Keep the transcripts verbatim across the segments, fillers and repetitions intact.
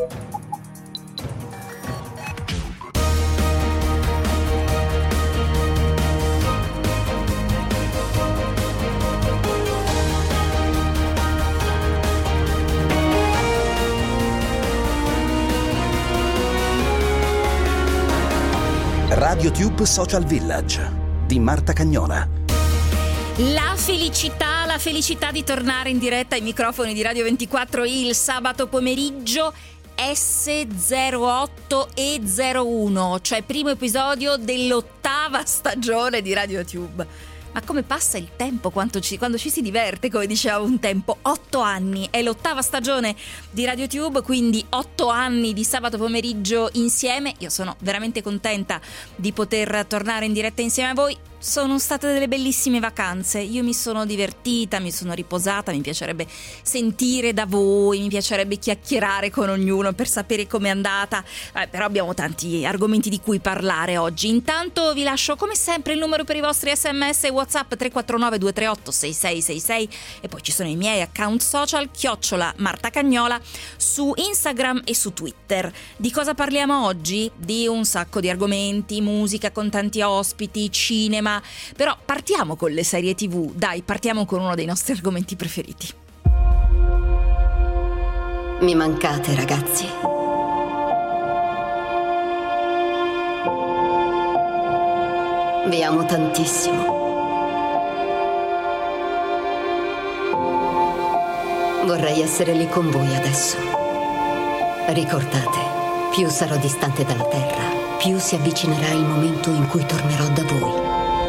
RadioTube Social Village di Marta Cagnola. La felicità, la felicità di tornare in diretta ai microfoni di Radio ventiquattro il sabato pomeriggio. S zero otto e zero uno, cioè primo episodio dell'ottava stagione di RadioTube. Ma come passa il tempo quanto ci, quando ci si diverte, come diceva un tempo. Otto anni, è l'ottava stagione di RadioTube, quindi otto anni di sabato pomeriggio insieme. Io sono veramente contenta di poter tornare in diretta insieme a voi. Sono state delle bellissime vacanze, io mi sono divertita, mi sono riposata, mi piacerebbe sentire da voi, mi piacerebbe chiacchierare con ognuno per sapere com'è andata, eh, però abbiamo tanti argomenti di cui parlare oggi. Intanto vi lascio come sempre il numero per i vostri sms e WhatsApp tre quattro nove due tre otto sei sei sei sei e poi ci sono i miei account social chiocciola Marta Cagnola su Instagram e su Twitter. Di cosa parliamo oggi? Di un sacco di argomenti, musica con tanti ospiti, cinema. Però partiamo con le serie tivù, dai, partiamo con uno dei nostri argomenti preferiti. Mi mancate, ragazzi. Vi amo tantissimo. Vorrei essere lì con voi adesso. Ricordate, più sarò distante dalla Terra, più si avvicinerà il momento in cui tornerò da voi.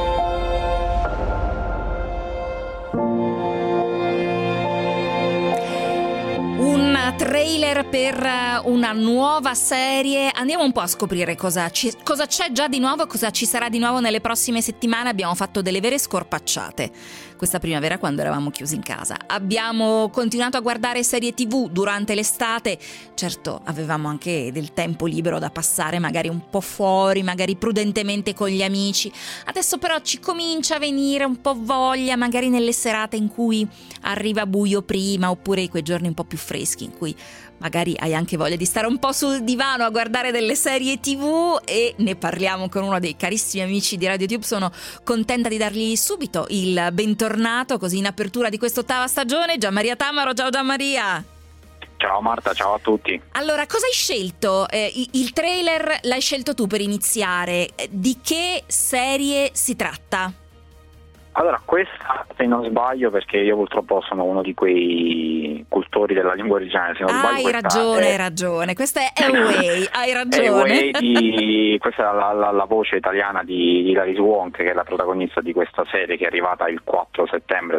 Trailer per una nuova serie. Andiamo un po' a scoprire cosa, ci, cosa c'è già di nuovo, cosa ci sarà di nuovo nelle prossime settimane. Abbiamo fatto delle vere scorpacciate questa primavera quando eravamo chiusi in casa. Abbiamo continuato a guardare serie tivù durante l'estate. Certo, avevamo anche del tempo libero da passare magari un po' fuori, magari prudentemente con gli amici. Adesso però ci comincia a venire un po' voglia, magari nelle serate in cui arriva buio prima, oppure quei giorni un po' più freschi in cui magari hai anche voglia di stare un po' sul divano a guardare delle serie tivù, e ne parliamo con uno dei carissimi amici di RadioTube. Sono contenta di dargli subito il bentornato così in apertura di quest'ottava stagione, Gianmaria Tamaro. Ciao Gianmaria. Ciao Marta, ciao a tutti. Allora, cosa hai scelto? Eh, il trailer l'hai scelto tu per iniziare. Di che serie si tratta? Allora, questa, se non sbaglio, perché io purtroppo sono uno di quei cultori della lingua originale, se non ah, sbaglio, hai ragione, è... hai ragione, questa è Away, hai ragione. Away di... Questa è la, la, la voce italiana di Hilary Swank, che è la protagonista di questa serie, che è arrivata il quattro settembre.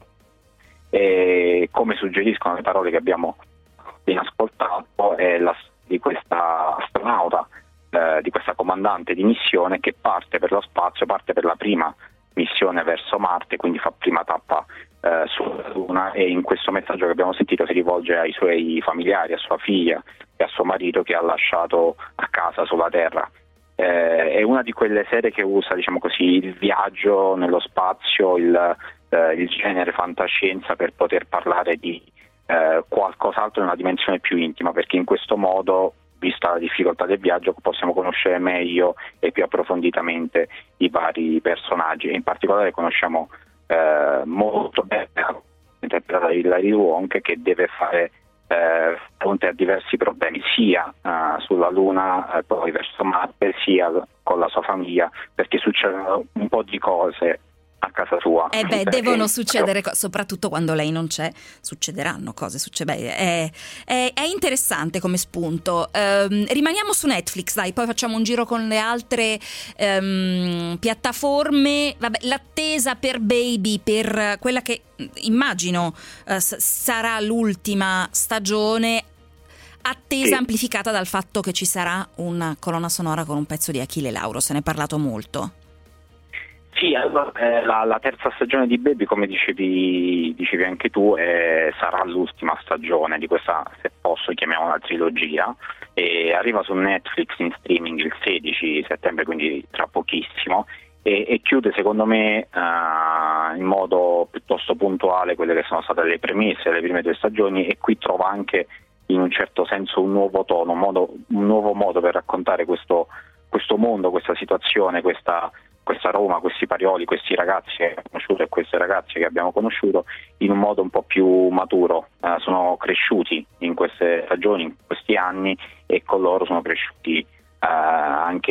E come suggeriscono le parole che abbiamo appena ascoltato, è la di questa astronauta, eh, di questa comandante di missione che parte per lo spazio, parte per la prima missione verso Marte, quindi fa prima tappa eh, sulla Luna, e in questo messaggio che abbiamo sentito si rivolge ai suoi familiari, a sua figlia e a suo marito che ha lasciato a casa sulla Terra. Eh, è una di quelle serie che usa, diciamo così, il viaggio nello spazio, il, eh, il genere fantascienza per poter parlare di eh, qualcos'altro in una dimensione più intima, perché in questo modo, vista la difficoltà del viaggio, possiamo conoscere meglio e più approfonditamente i vari personaggi, e in particolare conosciamo eh, molto bene l'interpretata di Hilary Swank, che deve fare eh, fronte a diversi problemi sia eh, sulla Luna, eh, poi verso Marte, sia con la sua famiglia, perché succedono un po' di cose a casa sua. Eh beh, devono succedere cose, soprattutto quando lei non c'è, succederanno cose, succede, beh, è, è, è interessante come spunto. Um, rimaniamo su Netflix, dai, poi facciamo un giro con le altre um, piattaforme. Vabbè, l'attesa per Baby, per quella che immagino uh, sarà l'ultima stagione, attesa sì. amplificata dal fatto che ci sarà una colonna sonora con un pezzo di Achille Lauro, se ne è parlato molto. Sì, allora, eh, la, la terza stagione di Baby, come dicevi, dicevi anche tu, eh, sarà l'ultima stagione di questa, se posso chiamiamola trilogia, e arriva su Netflix in streaming il sedici settembre, quindi tra pochissimo, e, e chiude secondo me uh, in modo piuttosto puntuale quelle che sono state le premesse, le prime due stagioni, e qui trova anche in un certo senso un nuovo tono, un, modo, un nuovo modo per raccontare questo, questo mondo, questa situazione, questa, questa Roma, questi Parioli, questi ragazzi che abbiamo conosciuto e queste ragazze che abbiamo conosciuto in un modo un po' più maturo. Eh, sono cresciuti in queste stagioni, in questi anni, e con loro sono cresciuti eh, anche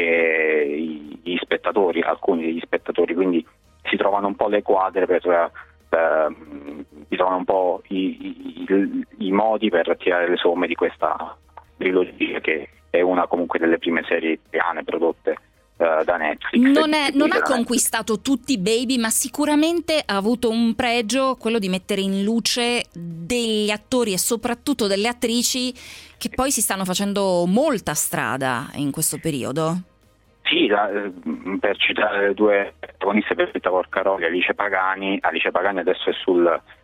i, gli spettatori, alcuni degli spettatori, quindi si trovano un po' le quadre per eh, si trovano un po' i, i, i modi per tirare le somme di questa trilogia, che è una comunque delle prime serie italiane prodotte uh, da Netflix. Non, è, non ha conquistato Netflix. Tutti i baby, ma sicuramente ha avuto un pregio, quello di mettere in luce degli attori e soprattutto delle attrici che poi si stanno facendo molta strada in questo periodo. Sì, la, per citare le due protagoniste per Rita Porcaroli, Alice Pagani, Alice Pagani adesso è sul,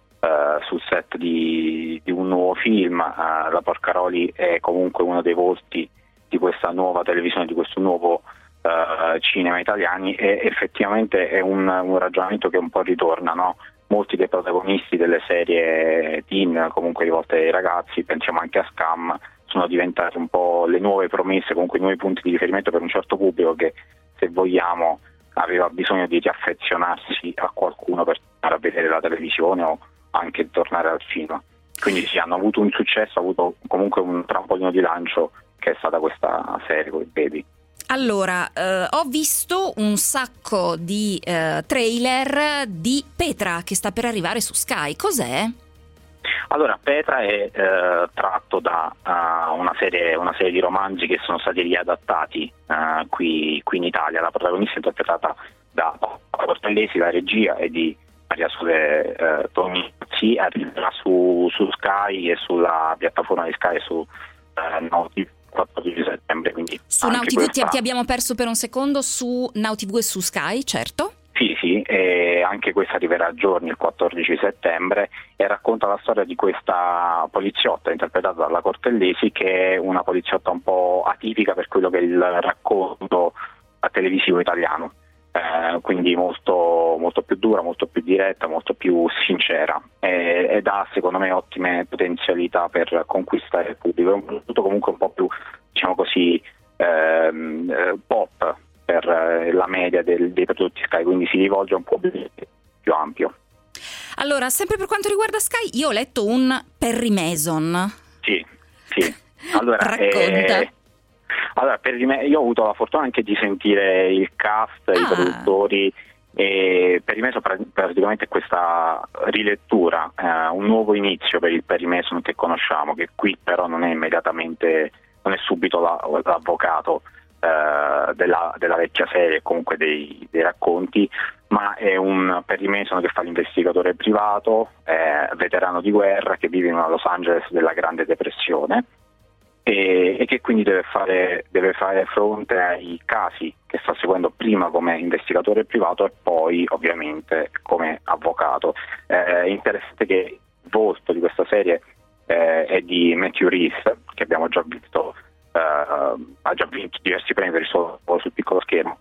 uh, sul set di, di un nuovo film. Uh, la Porcaroli è comunque uno dei volti di questa nuova televisione, di questo nuovo uh, cinema italiani, e effettivamente è un, un ragionamento che un po' ritorna, no? Molti dei protagonisti delle serie teen, comunque rivolte ai ragazzi, pensiamo anche a Scam, sono diventate un po' le nuove promesse, comunque i nuovi punti di riferimento per un certo pubblico che, se vogliamo, aveva bisogno di riaffezionarsi a qualcuno per tornare a vedere la televisione o anche tornare al cinema. Quindi sì, hanno avuto un successo, hanno avuto comunque un trampolino di lancio che è stata questa serie con i baby. Allora, eh, ho visto un sacco di eh, trailer di Petra che sta per arrivare su Sky. Cos'è? Allora, Petra è eh, tratto da uh, una, serie, una serie di romanzi che sono stati riadattati uh, qui, qui in Italia. La protagonista è interpretata da Cortellesi, la regia è di Maria Sole eh, Tomizzi, arriverà su, su Sky e sulla piattaforma di Sky su eh, Now T V quattordici settembre. Quindi su Now T V questa... ti, ti abbiamo perso per un secondo, su Now T V e su Sky, certo? Sì, sì, e anche questa arriverà a giorni, il quattordici settembre, e racconta la storia di questa poliziotta interpretata dalla Cortellesi, che è una poliziotta un po' atipica per quello che è il racconto televisivo italiano, eh, quindi molto, molto più dura, molto più diretta, molto più sincera, e, ed ha secondo me ottime potenzialità per conquistare il pubblico. È un prodotto comunque un po' più, diciamo così, ehm, pop per la media del, dei prodotti Sky, quindi si rivolge a un pubblico più ampio. Allora, sempre per quanto riguarda Sky, io ho letto un Perry Mason. Sì, sì. Allora, racconta. Eh, allora Perry Mason, io ho avuto la fortuna anche di sentire il cast, ah. i produttori, e Perry Mason praticamente è questa rilettura, eh, un nuovo inizio per il Perry Mason che conosciamo, che qui però non è immediatamente, non è subito la, l'avvocato Della, della vecchia serie, comunque dei, dei racconti, ma è un Perry Mason che fa l'investigatore privato, eh, veterano di guerra, che vive in una Los Angeles della Grande Depressione, e, e che quindi deve fare, deve fare fronte ai casi che sta seguendo, prima come investigatore privato e poi ovviamente come avvocato. Eh, è interessante che il volto di questa serie eh, è di Matthew Rhys, che abbiamo già visto. Uh, ha già vinto diversi premi per il suo lavoro sul piccolo schermo,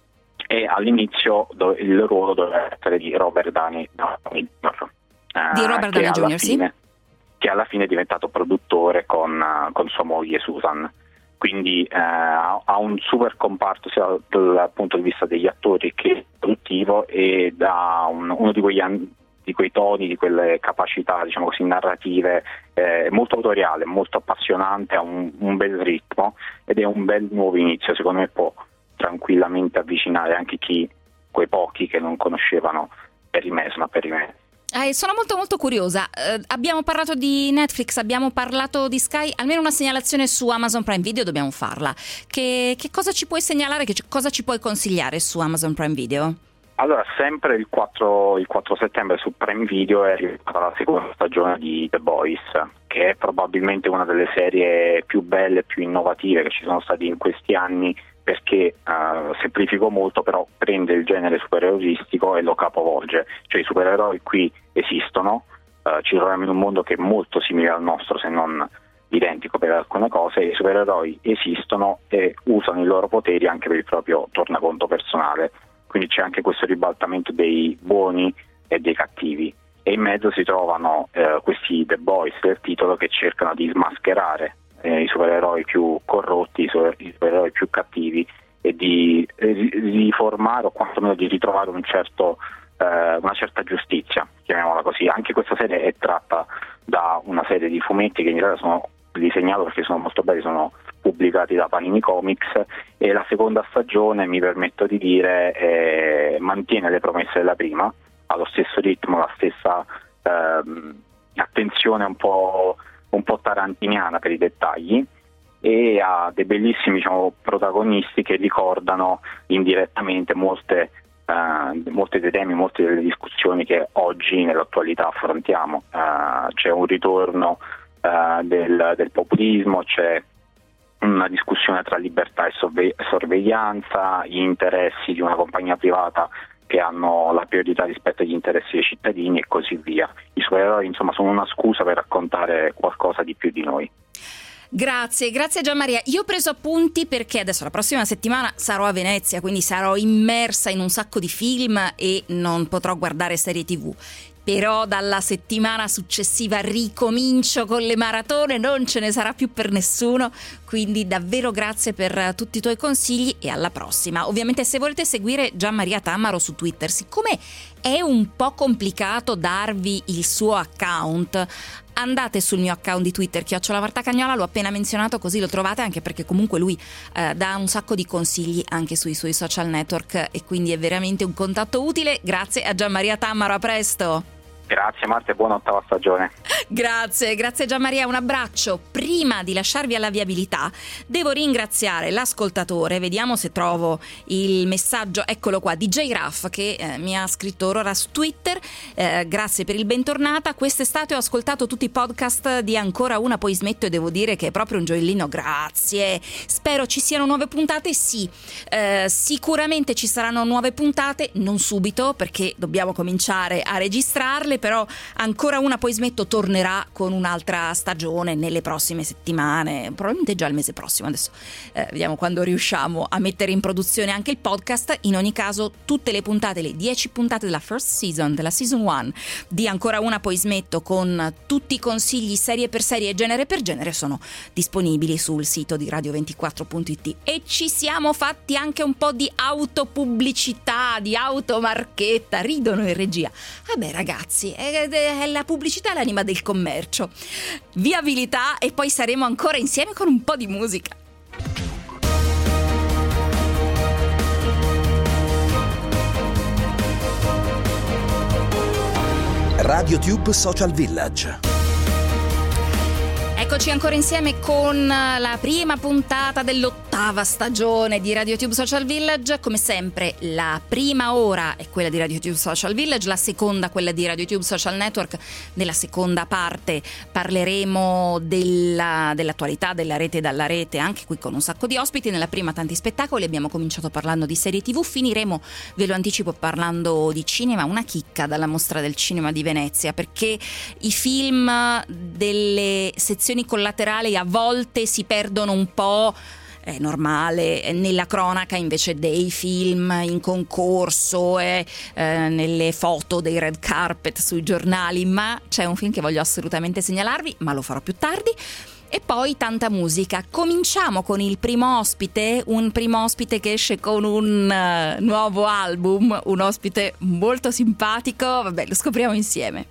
e all'inizio do, il ruolo doveva essere di Robert Downey Junior Uh, di Robert Downey Junior, sì, che alla fine è diventato produttore con, uh, con sua moglie Susan, quindi uh, ha un super comparto sia dal punto di vista degli attori che produttivo, e da un, uno di quegli anni di quei toni, di quelle capacità, diciamo così, narrative, eh, molto autoriale, molto appassionante, ha un, un bel ritmo, ed è un bel nuovo inizio. Secondo me può tranquillamente avvicinare anche chi, quei pochi che non conoscevano Perry Mason, Perry Mason. Eh, sono molto molto curiosa. Eh, abbiamo parlato di Netflix, abbiamo parlato di Sky, almeno una segnalazione su Amazon Prime Video dobbiamo farla. Che, che cosa ci puoi segnalare, che cosa ci puoi consigliare su Amazon Prime Video? Allora, sempre il quattro, il quattro settembre su Prime Video è arrivata la seconda stagione di The Boys, che è probabilmente una delle serie più belle e più innovative che ci sono stati in questi anni, perché uh, semplifico molto, però prende il genere supereroistico e lo capovolge. Cioè i supereroi qui esistono, uh, ci troviamo in un mondo che è molto simile al nostro, se non identico per alcune cose, e i supereroi esistono e usano i loro poteri anche per il proprio tornaconto personale. Quindi c'è anche questo ribaltamento dei buoni e dei cattivi. e in mezzo si trovano eh, questi The Boys del titolo che cercano di smascherare eh, i supereroi più corrotti, i supereroi più cattivi e di riformare o quantomeno di ritrovare un certo, eh, una certa giustizia, chiamiamola così. Anche questa serie è tratta da una serie di fumetti che in realtà sono disegnato perché sono molto belli, sono pubblicati da Panini Comics, e la seconda stagione, mi permetto di dire, eh, mantiene le promesse della prima, ha lo stesso ritmo, la stessa ehm, attenzione un po', un po' tarantiniana per i dettagli, e ha dei bellissimi, diciamo, protagonisti che ricordano indirettamente molte Uh, molti dei temi, molte delle discussioni che oggi nell'attualità affrontiamo. Uh, c'è un ritorno uh, del, del populismo, c'è una discussione tra libertà e sorve- sorveglianza, gli interessi di una compagnia privata che hanno la priorità rispetto agli interessi dei cittadini e così via. I supereroi, insomma, sono una scusa per raccontare qualcosa di più di noi. Grazie, grazie Gianmaria. Io ho preso appunti perché adesso la prossima settimana sarò a Venezia, quindi sarò immersa in un sacco di film e non potrò guardare serie tivù. Però dalla settimana successiva ricomincio con le maratone, non ce ne sarà più per nessuno, quindi davvero grazie per tutti i tuoi consigli e alla prossima. Ovviamente se volete seguire Gianmaria Tammaro su Twitter, siccome è un po' complicato darvi il suo account, andate sul mio account di Twitter, chiocciola Marta Cagnola, l'ho appena menzionato così lo trovate, anche perché comunque lui eh, dà un sacco di consigli anche sui suoi social network e quindi è veramente un contatto utile. Grazie a Gianmaria Tammaro, a presto. Grazie Marta e buona ottava stagione. Grazie, grazie Gianmaria, un abbraccio. Prima di lasciarvi alla viabilità devo ringraziare l'ascoltatore, vediamo se trovo il messaggio, eccolo qua, D J Raff che eh, mi ha scritto ora su Twitter. Eh, grazie per il bentornata, quest'estate ho ascoltato tutti i podcast di Ancora Una Poi Smetto e devo dire che è proprio un gioiellino, grazie. Spero ci siano nuove puntate, sì, eh, sicuramente ci saranno nuove puntate, non subito perché dobbiamo cominciare a registrarle, però Ancora Una Poi Smetto tornerà con un'altra stagione nelle prossime settimane, probabilmente già il mese prossimo, adesso eh, vediamo quando riusciamo a mettere in produzione anche il podcast. In ogni caso tutte le puntate, le dieci puntate della first season, della season one di Ancora Una Poi Smetto, con tutti i consigli serie per serie e genere per genere, sono disponibili sul sito di radio ventiquattro punto it. E ci siamo fatti anche un po' di autopubblicità, di automarchetta, ridono in regia. Vabbè ragazzi, è, è la pubblicità è l'anima del commercio. Viabilità e poi saremo ancora insieme con un po' di musica. RadioTube Social Village. Eccoci ancora insieme con la prima puntata dell'ottava stagione di RadioTube Social Village. Come sempre la prima ora è quella di RadioTube Social Village, la seconda quella di RadioTube Social Network. Nella seconda parte parleremo della, dell'attualità della rete e dalla rete, anche qui con un sacco di ospiti. Nella prima tanti spettacoli, abbiamo cominciato parlando di serie tivù, finiremo, ve lo anticipo, parlando di cinema, una chicca dalla Mostra del Cinema di Venezia, perché i film delle sezioni collaterali a volte si perdono un po', è normale, nella cronaca invece dei film in concorso e eh, nelle foto dei red carpet sui giornali, ma c'è un film che voglio assolutamente segnalarvi, ma lo farò più tardi. E poi tanta musica. Cominciamo con il primo ospite, un primo ospite che esce con un uh, nuovo album, un ospite molto simpatico, vabbè, lo scopriamo insieme.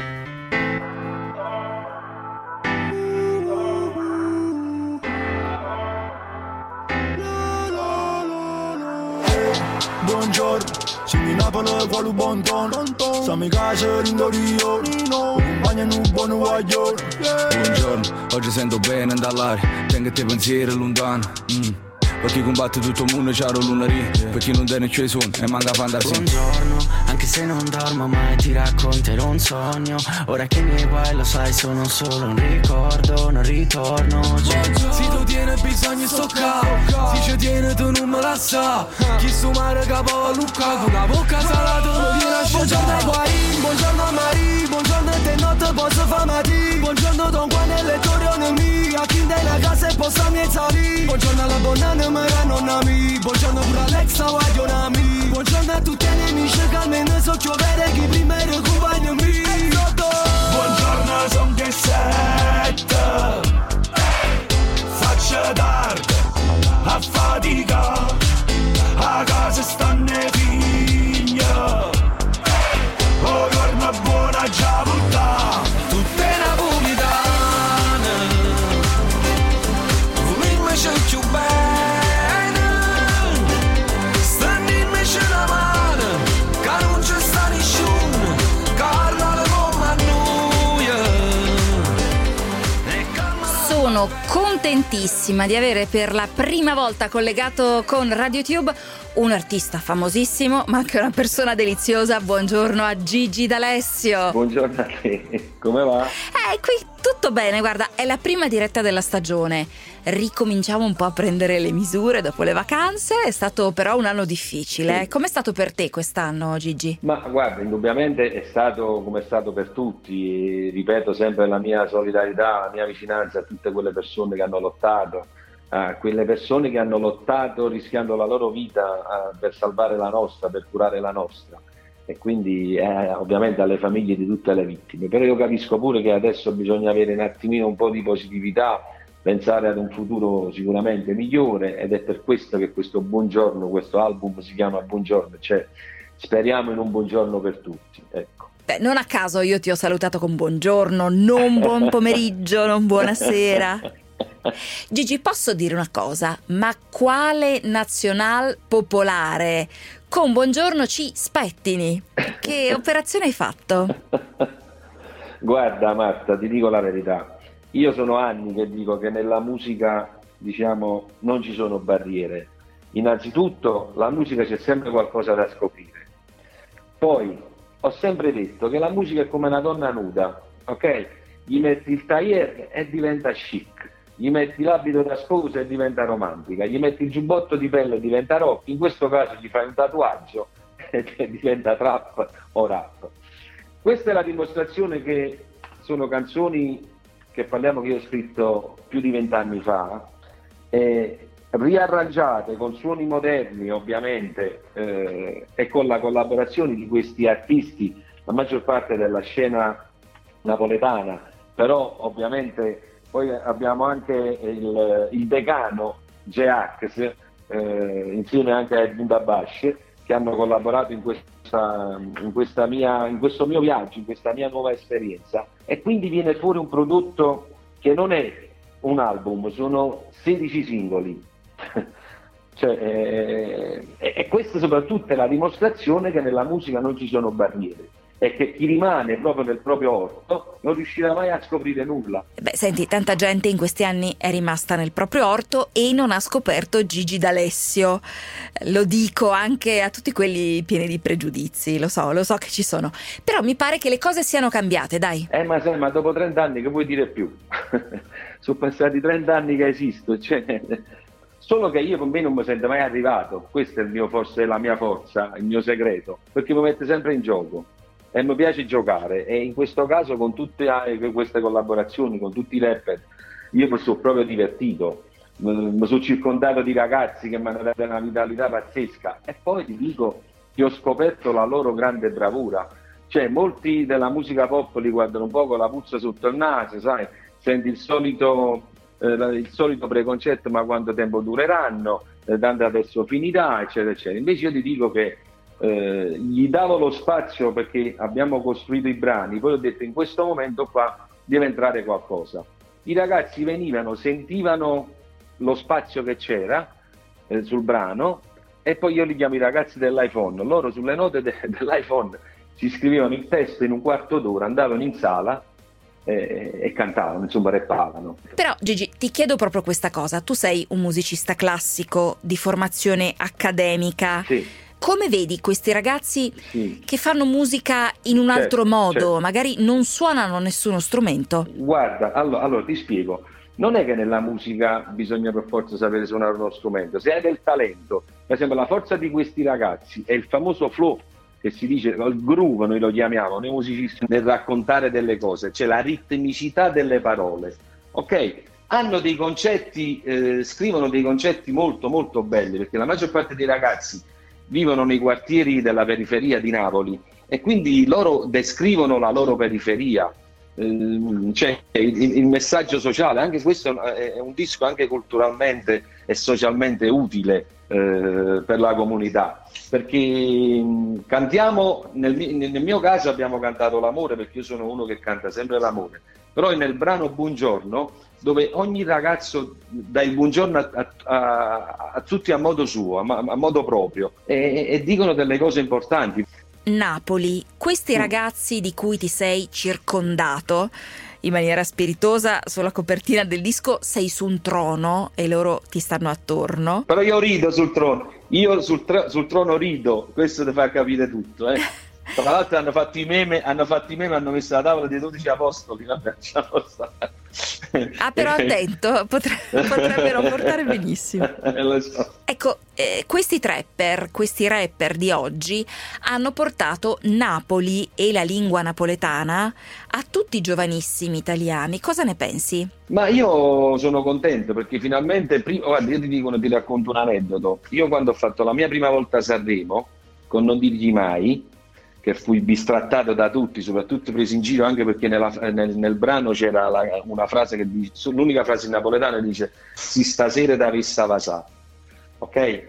Buongiorno, siamo in Napoli quale buon tono. Siamo in casa in Rio, compagna in un buon guaglione. Buongiorno, oggi sento bene andare, tengo te pensieri lontano. mm. Per chi combatte tutto il mondo c'ha lo lunarì, per chi non tiene i suoni e manca fantasia. Buongiorno, anche se non dormo mai ti racconterò un sogno. Ora che i miei guai lo sai sono solo un ricordo, non ritorno. Se tu tieni bisogno sto qua, se ci tieni tu non me la sa. Chi su mare capo a Lucca, con la bocca salata non ti lascio. Buongiorno ai guai, buongiorno a Maria, buongiorno a te notte posso fare matì. Buongiorno Don Juan e le torrione mie, a chi dai una casa e possa mi salire. Buongiorno alla buona mera nonna mia, buongiorno pure Alexa guagliona mia. Buongiorno a tutti i nemici che almeno so chiovere chi prima era compagno mio. da tardi, a fatica, a casa stanno i figli. Oh, giorno buona già portà, tutte napolitane, volimmi c'è più bene, stendimmi c'è la mano, che non c'è sta nessuno, Carla come a noi. Sono contentissima di avere per la prima volta collegato con RadioTube un artista famosissimo, ma anche una persona deliziosa. Buongiorno a Gigi D'Alessio. Buongiorno a te, come va? Eh, qui tutto bene, guarda, è la prima diretta della stagione. Ricominciamo un po' a prendere le misure dopo le vacanze. È stato però un anno difficile. Sì. Com'è stato per te quest'anno, Gigi? Ma guarda, indubbiamente è stato come è stato per tutti. Ripeto sempre la mia solidarietà, la mia vicinanza a tutte quelle persone che hanno lottato, a quelle persone che hanno lottato rischiando la loro vita uh, per salvare la nostra, per curare la nostra, e quindi eh, ovviamente alle famiglie di tutte le vittime. Però io capisco pure che adesso bisogna avere un attimino un po' di positività, pensare ad un futuro sicuramente migliore, ed è per questo che questo Buongiorno, questo album si chiama Buongiorno, cioè speriamo in un buongiorno per tutti, ecco. Beh, non a caso io ti ho salutato con buongiorno, non buon pomeriggio, non buonasera. Gigi, posso dire una cosa? Ma quale nazional popolare? Con buongiorno ci spettini. Che operazione hai fatto? Guarda Marta, ti dico la verità. Io sono anni che dico che nella musica, diciamo, non ci sono barriere. Innanzitutto la musica c'è sempre qualcosa da scoprire. Poi ho sempre detto che la musica è come una donna nuda, ok? Gli metti il tailleur e diventa chic. Gli metti l'abito da sposa e diventa romantica, gli metti il giubbotto di pelle e diventa rock, in questo caso gli fai un tatuaggio e diventa trap o rap. Questa è la dimostrazione che sono canzoni che parliamo che io ho scritto più di vent'anni fa, eh, riarrangiate con suoni moderni ovviamente, eh, e con la collaborazione di questi artisti, la maggior parte della scena napoletana, però ovviamente poi abbiamo anche il, il decano J-Ax, eh, insieme anche a Edwin Dabash, che hanno collaborato in, questa, in, questa mia, in questo mio viaggio, in questa mia nuova esperienza, e quindi viene fuori un prodotto che non è un album, sono sedici singoli. Cioè, eh, e questa soprattutto è la dimostrazione che nella musica non ci sono barriere, e che chi rimane proprio nel proprio orto non riuscirà mai a scoprire nulla. Beh, senti, tanta gente in questi anni è rimasta nel proprio orto e non ha scoperto Gigi D'Alessio. Lo dico anche a tutti quelli pieni di pregiudizi, lo so, lo so che ci sono. Però mi pare che le cose siano cambiate, dai. Eh, ma sai, ma dopo trent'anni che vuoi dire più? Sono passati trent'anni che esisto, cioè... Solo che io con me non mi sento mai arrivato. Questo è il mio, forse la mia forza, il mio segreto, perché mi mette sempre in gioco. E mi piace giocare, e in questo caso con tutte queste collaborazioni, con tutti i rapper, io mi sono proprio divertito, mi sono circondato di ragazzi che mi hanno dato una vitalità pazzesca, e poi ti dico che ho scoperto la loro grande bravura. Cioè molti della musica pop li guardano un po' con la puzza sotto il naso, sai, senti il solito, eh, il solito preconcetto, ma quanto tempo dureranno, eh, tanto adesso finirà, eccetera eccetera. Invece io ti dico che Eh, gli davo lo spazio, perché abbiamo costruito i brani, poi ho detto in questo momento qua deve entrare qualcosa. I ragazzi venivano, sentivano lo spazio che c'era eh, sul brano, e poi io li chiamo i ragazzi dell'iPhone, loro sulle note de- dell'iPhone si scrivevano il testo in un quarto d'ora, andavano in sala e, e cantavano, insomma rappavano. Però Gigi, ti chiedo proprio questa cosa, tu sei un musicista classico di formazione accademica. Sì. Come vedi questi ragazzi sì. che fanno musica in un certo, altro modo, certo. magari non suonano nessuno strumento? Guarda, allora, allora ti spiego, non è che nella musica bisogna per forza sapere suonare uno strumento, se hai del talento, per esempio la forza di questi ragazzi è il famoso flow, che si dice, il groove noi lo chiamiamo, noi musicisti, nel raccontare delle cose, c'è la ritmicità delle parole, ok? Hanno dei concetti, eh, scrivono dei concetti molto molto belli, perché la maggior parte dei ragazzi vivono nei quartieri della periferia di Napoli, e quindi loro descrivono la loro periferia, c'è il, il messaggio sociale. Anche questo è un disco anche culturalmente e socialmente utile eh, per la comunità, perché cantiamo, nel, nel mio caso abbiamo cantato l'amore, perché io sono uno che canta sempre l'amore, però nel brano Buongiorno, dove ogni ragazzo dà il buongiorno a, a, a tutti a modo suo, a, a modo proprio, e, e dicono delle cose importanti. Napoli, questi ragazzi di cui ti sei circondato in maniera spiritosa, sulla copertina del disco sei su un trono e loro ti stanno attorno. Però io rido sul trono, io sul, tr- sul trono rido, questo ti fa capire tutto, eh. Tra l'altro hanno fatto i meme, hanno fatto i meme, hanno messo la tavola dei dodici apostoli, vabbè, ah, però attento, potre- potrebbero portare benissimo. Lo so. Ecco, eh, questi trapper, questi rapper di oggi hanno portato Napoli e la lingua napoletana a tutti i giovanissimi italiani. Cosa ne pensi? Ma io sono contento, perché finalmente, prima, guarda, io ti dico, ti racconto un aneddoto. Io quando ho fatto la mia prima volta a Sanremo, con Non dirgli mai, che fui bistrattato da tutti, soprattutto preso in giro, anche perché nella, nel, nel brano c'era la, una frase che dice, l'unica frase in napoletano dice "si stasera da vista vasà", ok?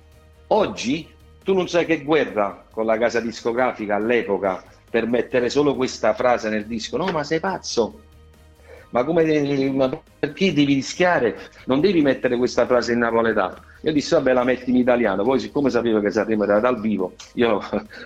Oggi tu non sai che guerra con la casa discografica all'epoca per mettere solo questa frase nel disco. No, ma sei pazzo? Ma come devi, ma perché devi rischiare? Non devi mettere questa frase in napoletano. Io dissi vabbè, la metti in italiano. Poi, siccome sapevo che Sanremo era dal vivo, io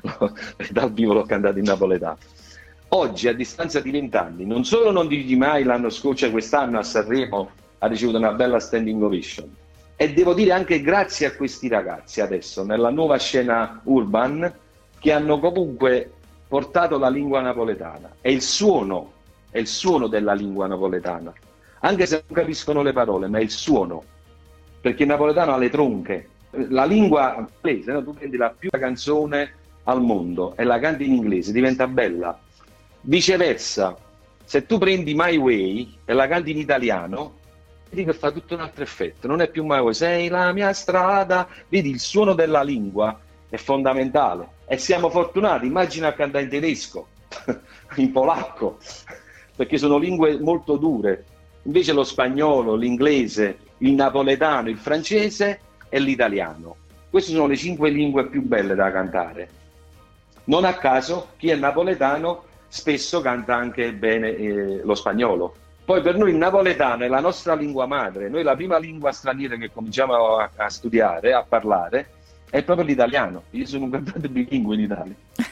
dal vivo l'ho cantato in napoletano. Oggi, a distanza di vent'anni, non solo Non dirgli mai, l'anno scorso, quest'anno a Sanremo ha ricevuto una bella standing ovation, e devo dire anche grazie a questi ragazzi adesso nella nuova scena urban, che hanno comunque portato la lingua napoletana e il suono, è il suono della lingua napoletana, anche se non capiscono le parole, ma è il suono, perché il napoletano ha le tronche. La lingua inglese, no? Tu prendi la più canzone al mondo e la canti in inglese, diventa bella. Viceversa, se tu prendi My Way e la canti in italiano, vedi che fa tutto un altro effetto, non è più My Way, sei la mia strada. Vedi, il suono della lingua è fondamentale, e siamo fortunati. Immagina a cantare in tedesco, in polacco, perché sono lingue molto dure. Invece lo spagnolo, l'inglese, il napoletano, il francese e l'italiano, queste sono le cinque lingue più belle da cantare. Non a caso chi è napoletano spesso canta anche bene eh, lo spagnolo. Poi per noi il napoletano è la nostra lingua madre. Noi la prima lingua straniera che cominciamo a, a studiare, a parlare, è proprio l'italiano. Io sono un cantante bilingue in Italia.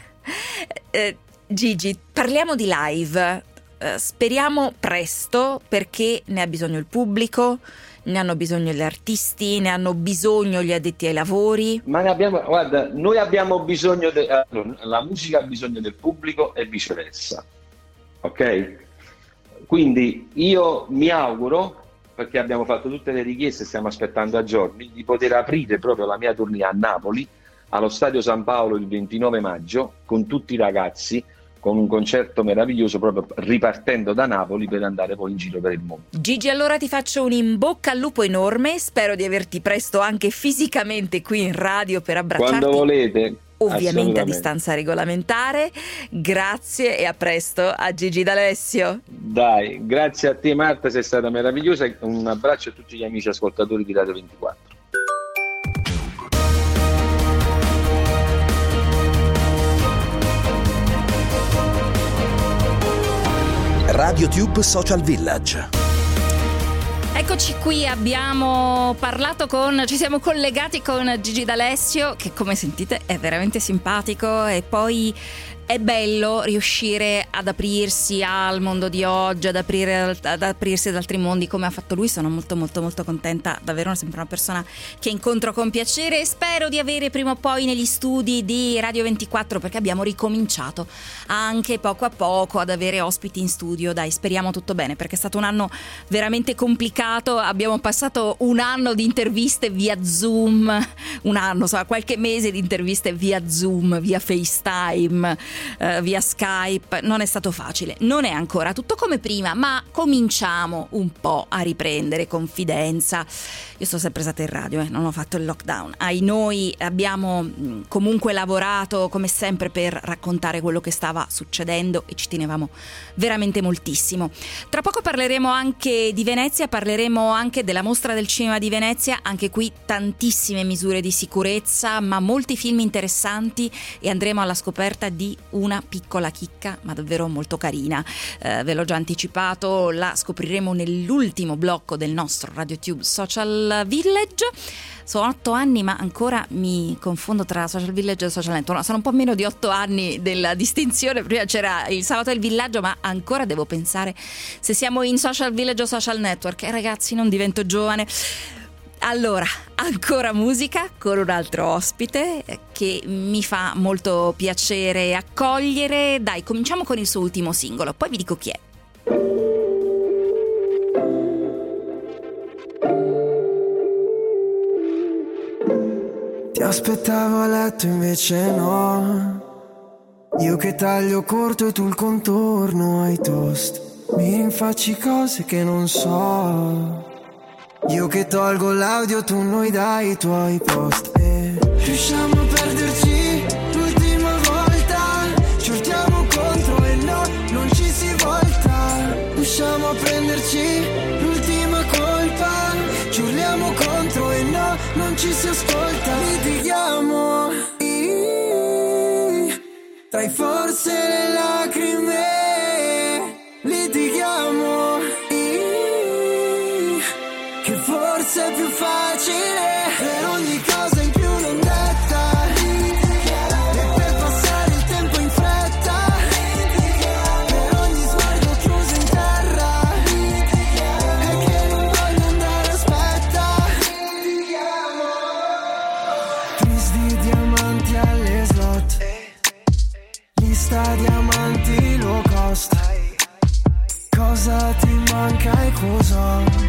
eh, Gigi, parliamo di live. Uh, speriamo presto, perché ne ha bisogno il pubblico, ne hanno bisogno gli artisti, ne hanno bisogno gli addetti ai lavori. Ma ne abbiamo, guarda, noi abbiamo bisogno de, allora, la musica ha bisogno del pubblico e viceversa, ok? Quindi io mi auguro, perché abbiamo fatto tutte le richieste, stiamo aspettando a giorni, di poter aprire proprio la mia tournée a Napoli, allo Stadio San Paolo, il ventinove maggio, con tutti i ragazzi, con un concerto meraviglioso, proprio ripartendo da Napoli per andare poi in giro per il mondo. Gigi, allora ti faccio un in bocca al lupo enorme, spero di averti presto anche fisicamente qui in radio per abbracciarti. Quando volete. Ovviamente a distanza regolamentare. Grazie e a presto a Gigi D'Alessio. Dai, grazie a te Marta, sei stata meravigliosa. Un abbraccio a tutti gli amici ascoltatori di Radio ventiquattro. RadioTube Social Village. Eccoci qui, abbiamo parlato con, ci siamo collegati con Gigi D'Alessio, che come sentite è veramente simpatico, e poi è bello riuscire ad aprirsi al mondo di oggi, ad, aprire, ad aprirsi ad altri mondi come ha fatto lui. Sono molto molto molto contenta, davvero è sempre una persona che incontro con piacere, e spero di avere prima o poi negli studi di Radio ventiquattro, perché abbiamo ricominciato anche poco a poco ad avere ospiti in studio. Dai, speriamo tutto bene, perché è stato un anno veramente complicato. Abbiamo passato un anno di interviste via Zoom, un anno, insomma, qualche mese di interviste via Zoom, via FaceTime, eh, via Skype, non è stato facile, non è ancora tutto come prima, ma cominciamo un po' a riprendere confidenza. Io sono sempre stata in radio, eh, non ho fatto il lockdown, ai noi abbiamo mh, comunque lavorato come sempre per raccontare quello che stava succedendo e ci tenevamo veramente moltissimo. Tra poco parleremo anche di Venezia, parleremo anche della mostra del cinema di Venezia, anche qui tantissime misure di sicurezza ma molti film interessanti e andremo alla scoperta di una piccola chicca ma davvero molto carina, eh, ve l'ho già anticipato, la scopriremo nell'ultimo blocco del nostro RadioTube Social Village. Sono otto anni ma ancora mi confondo tra Social Village e Social Network, no, sono un po' meno di otto anni della distinzione, prima c'era il sabato e il villaggio ma ancora devo pensare se siamo in Social Village o Social Network e eh, ragazzi non divento giovane. Allora, ancora musica con un altro ospite che mi fa molto piacere accogliere. Dai, cominciamo con il suo ultimo singolo, poi vi dico chi è. Ti aspettavo a letto invece no, io che taglio corto e tu il contorno ai toast, mi rinfacci cose che non so, io che tolgo l'audio tu noi dai i tuoi post e riusciamo a perderci l'ultima volta, ci urtiamo contro e no, non ci si volta, riusciamo a prenderci l'ultima colpa, ci urliamo contro e no, non ci si ascolta, litighiamo tra forse le lacrime, litighiamo che forse è più facile per ogni cosa in più non detta e per passare il tempo in fretta, per ogni sguardo chiuso in terra e che non voglio andare, aspetta, tris di diamanti alle slot, lista diamanti low cost, cosa ti manca e cosa?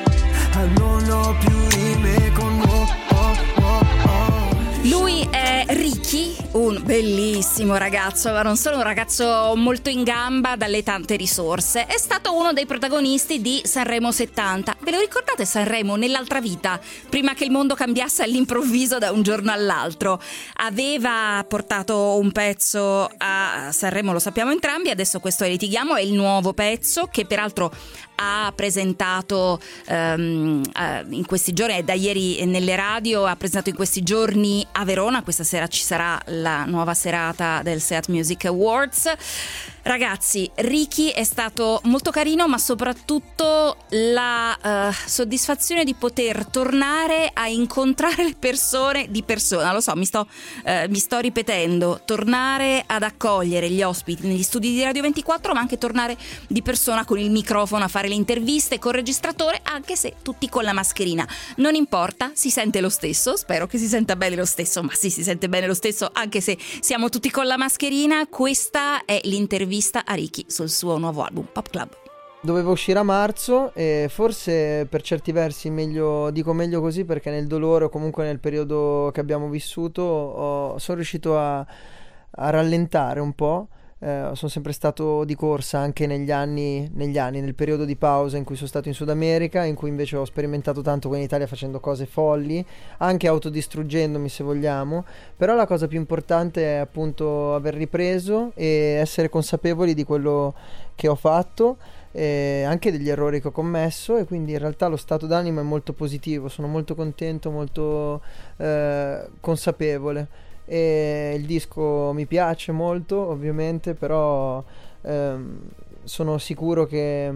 Non ho più rime con oh, oh, oh, oh. Lui è Ricky, un bellissimo ragazzo, ma non solo un ragazzo molto in gamba dalle tante risorse, è stato uno dei protagonisti di Sanremo settanta. Ve lo ricordate Sanremo nell'altra vita, prima che il mondo cambiasse all'improvviso da un giorno all'altro? Aveva portato un pezzo a Sanremo, lo sappiamo entrambi, adesso questo è Litighiamo, è il nuovo pezzo che peraltro ha presentato um, uh, in questi giorni, è da ieri nelle radio, ha presentato in questi giorni a Verona, questa sera ci sarà la nuova serata del Seat Music Awards. Ragazzi, Ricky è stato molto carino, ma soprattutto la uh, soddisfazione di poter tornare a incontrare le persone di persona. Lo so, mi sto, uh, mi sto ripetendo, tornare ad accogliere gli ospiti negli studi di Radio ventiquattro, ma anche tornare di persona con il microfono a fare le interviste, col registratore, anche se tutti con la mascherina. Non importa, si sente lo stesso, spero che si senta bene lo stesso, ma sì, si sente bene lo stesso anche se siamo tutti con la mascherina. Questa è l'intervista a Ricky sul suo nuovo album Pop Club. Doveva uscire a marzo e forse per certi versi meglio, dico meglio così, perché nel dolore o comunque nel periodo che abbiamo vissuto ho, sono riuscito a, a rallentare un po'. Eh, sono sempre stato di corsa anche negli anni, negli anni, nel periodo di pausa in cui sono stato in Sud America, in cui invece ho sperimentato tanto qua in Italia facendo cose folli, anche autodistruggendomi se vogliamo, però la cosa più importante è appunto aver ripreso e essere consapevoli di quello che ho fatto, eh, anche degli errori che ho commesso, e quindi in realtà lo stato d'animo è molto positivo, sono molto contento, molto eh, consapevole. E il disco mi piace molto ovviamente, però ehm, sono sicuro che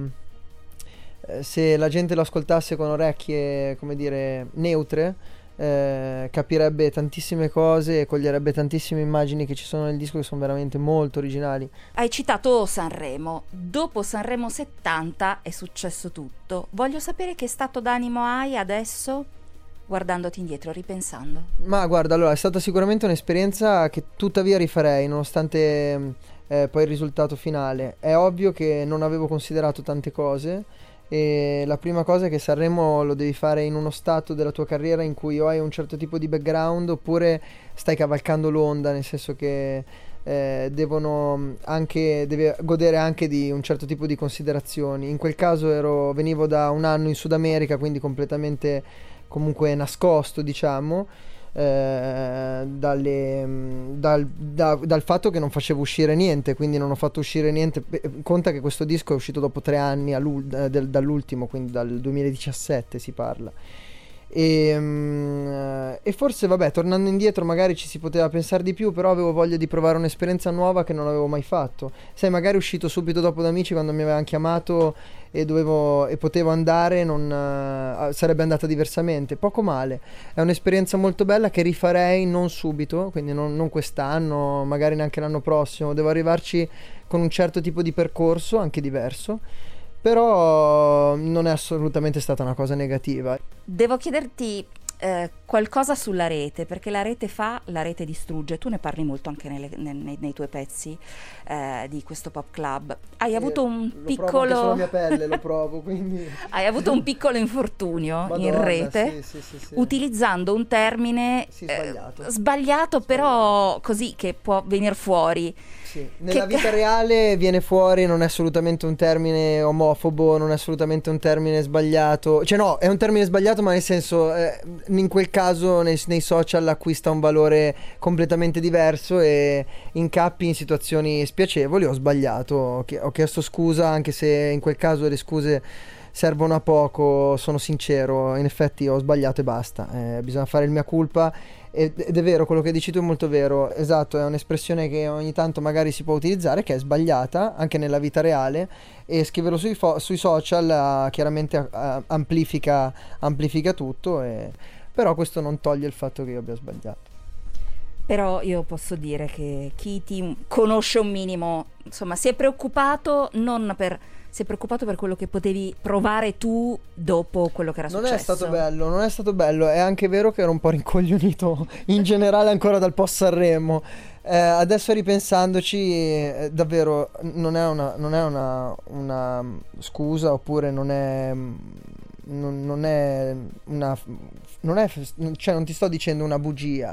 eh, se la gente lo ascoltasse con orecchie, come dire, neutre, eh, capirebbe tantissime cose e coglierebbe tantissime immagini che ci sono nel disco, che sono veramente molto originali. Hai citato Sanremo, dopo Sanremo settanta è successo tutto, voglio sapere che stato d'animo hai adesso, guardandoti indietro, ripensando. Ma guarda, allora è stata sicuramente un'esperienza che tuttavia rifarei, nonostante eh, poi il risultato finale. È ovvio che non avevo considerato tante cose, e la prima cosa è che Sanremo lo devi fare in uno stato della tua carriera in cui o hai un certo tipo di background oppure stai cavalcando l'onda, nel senso che eh, devono anche deve godere anche di un certo tipo di considerazioni. In quel caso ero venivo da un anno in Sud America, quindi completamente comunque nascosto, diciamo, eh, dalle, dal, da, dal fatto che non facevo uscire niente, quindi non ho fatto uscire niente. Conta che questo disco è uscito dopo tre anni del, dall'ultimo, quindi dal duemiladiciassette si parla. E, um, e forse vabbè, tornando indietro magari ci si poteva pensare di più, però avevo voglia di provare un'esperienza nuova che non avevo mai fatto. Sai, magari uscito subito dopo da Amici, quando mi avevano chiamato e dovevo e potevo andare, non uh, sarebbe andata diversamente. Poco male, è un'esperienza molto bella che rifarei non subito, quindi non, non quest'anno, magari neanche l'anno prossimo. Devo arrivarci con un certo tipo di percorso, anche diverso. Però non è assolutamente stata una cosa negativa. Devo chiederti eh, qualcosa sulla rete, perché la rete fa, la rete distrugge. Tu ne parli molto anche nelle, nei, nei tuoi pezzi eh, di questo Pop Club. Hai avuto un lo piccolo... provo anche sulla mia pelle, lo provo, quindi... Hai avuto un piccolo infortunio Madonna, in rete, sì, sì, sì, sì. utilizzando un termine Sì, sbagliato. eh, sbagliato, però così che può venire fuori. Sì. Nella Che- vita reale viene fuori, non è assolutamente un termine omofobo, non è assolutamente un termine sbagliato. Cioè no, è un termine sbagliato, ma nel senso, eh, in quel caso nei, nei social acquista un valore completamente diverso e incappi in situazioni spiacevoli. Ho sbagliato, ho chi- ho chiesto scusa, anche se in quel caso le scuse servono a poco, sono sincero, in effetti ho sbagliato e basta, eh, bisogna fare il mia colpa. Ed ed è vero, quello che dici tu è molto vero, esatto, è un'espressione che ogni tanto magari si può utilizzare, che è sbagliata anche nella vita reale, e scriverlo sui, fo- sui social eh, chiaramente eh, amplifica, amplifica tutto, e... però questo non toglie il fatto che io abbia sbagliato. Però io posso dire che chi ti conosce un minimo, insomma, si è preoccupato non per... si è preoccupato per quello che potevi provare tu dopo quello che era Non successo. è stato bello, non è stato bello, è anche vero che ero un po' rincoglionito in generale ancora dal post Sanremo. Eh, adesso ripensandoci, eh, davvero non è una, non è una, una scusa, oppure non è non, non è una non è cioè non ti sto dicendo una bugia.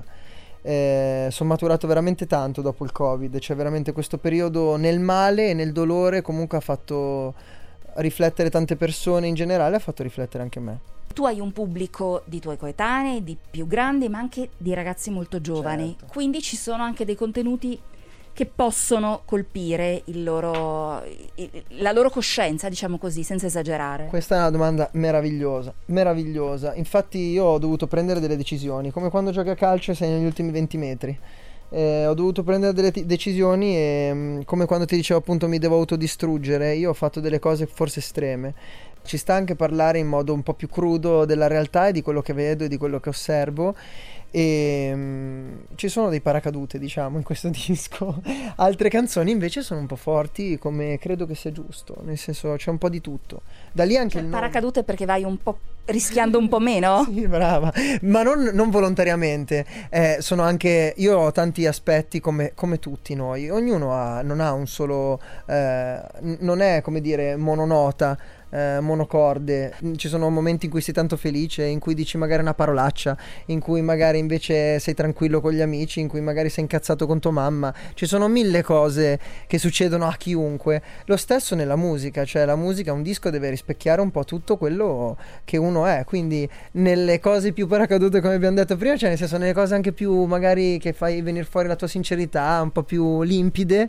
Eh, sono maturato veramente tanto dopo il Covid, cioè veramente questo periodo nel male e nel dolore comunque ha fatto riflettere tante persone in generale, ha fatto riflettere anche me. Tu hai un pubblico di tuoi coetanei, di più grandi, ma anche di ragazzi molto giovani. Certo. Quindi ci sono anche dei contenuti che possono colpire il loro, il- la loro coscienza, diciamo così, senza esagerare. Questa è una domanda meravigliosa, meravigliosa. Infatti io ho dovuto prendere delle decisioni, come quando giochi a calcio e sei negli ultimi venti metri. Eh, ho dovuto prendere delle ti- decisioni e mh, come quando ti dicevo appunto mi devo autodistruggere, io ho fatto delle cose forse estreme. Ci sta anche parlare in modo un po' più crudo della realtà e di quello che vedo e di quello che osservo. E mh, ci sono dei paracadute, diciamo, in questo disco. Altre canzoni invece sono un po' forti, come credo che sia giusto, nel senso c'è un po' di tutto. Da lì anche Cioè, il nome. paracadute perché vai un po' rischiando un po' meno? Sì, brava, ma non, non volontariamente. Eh, sono anche io ho tanti aspetti come, come tutti noi. Ognuno ha, non ha un solo, eh, n- non è come dire mononota, eh, monocorde. Ci sono momenti in cui sei tanto felice, in cui dici magari una parolaccia, in cui magari invece sei tranquillo con gli amici, in cui magari sei incazzato con tua mamma. Ci sono mille cose che succedono a chiunque. Lo stesso nella musica, cioè la musica, un disco deve rispecchiare un po' tutto quello che uno è, quindi nelle cose più paracadute come abbiamo detto prima, cioè nel senso nelle cose anche più magari che fai venire fuori la tua sincerità, un po' più limpide,